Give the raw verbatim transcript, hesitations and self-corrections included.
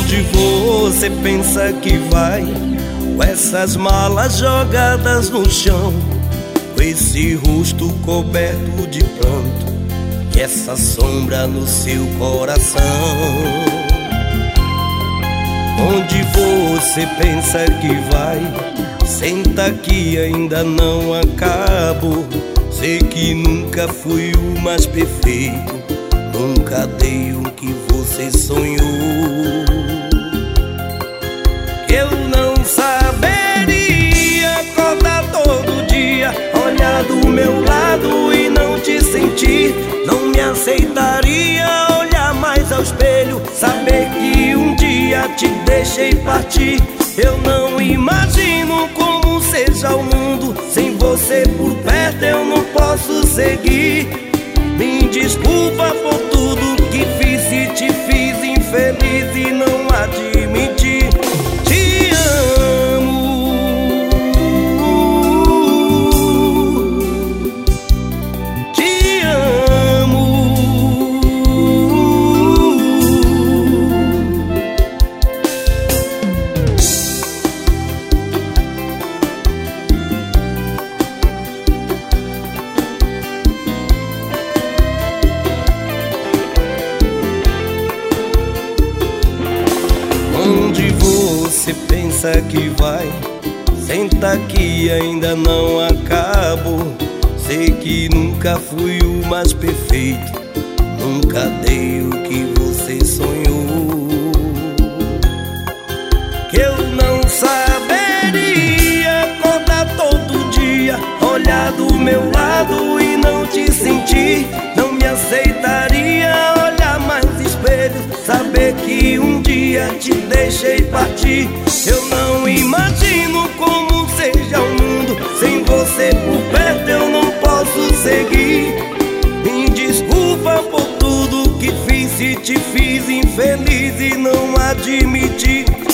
Onde você pensa que vai, com essas malas jogadas no chão, com esse rosto coberto de pranto e essa sombra no seu coração? Onde você pensa que vai, senta que ainda não acabo. Sei que nunca fui o mais perfeito, nunca dei o que você sonhou. Eu não saberia acordar todo dia, olhar do meu lado e não te sentir. Não me aceitaria olhar mais ao espelho, saber que um dia te deixei partir. Eu não imagino como seja o mundo sem você por perto, eu não posso seguir. Me desculpa por tudo que fiz, se te fiz infeliz e não admiti. Te amo, te amo. Onde você pensa que vai, senta que ainda não acabo. Sei que nunca fui o mais perfeito, nunca dei o que você sonhou. Que eu não saberia acordar todo dia, olhar do meu lado e não te sentir. Não me aceitaria olhar mais espelhos, saber que um dia te deixei partir. Eu não imagino como seja o mundo sem você por perto, eu não posso seguir. Me desculpa por tudo que fiz, se te fiz infeliz e não admiti.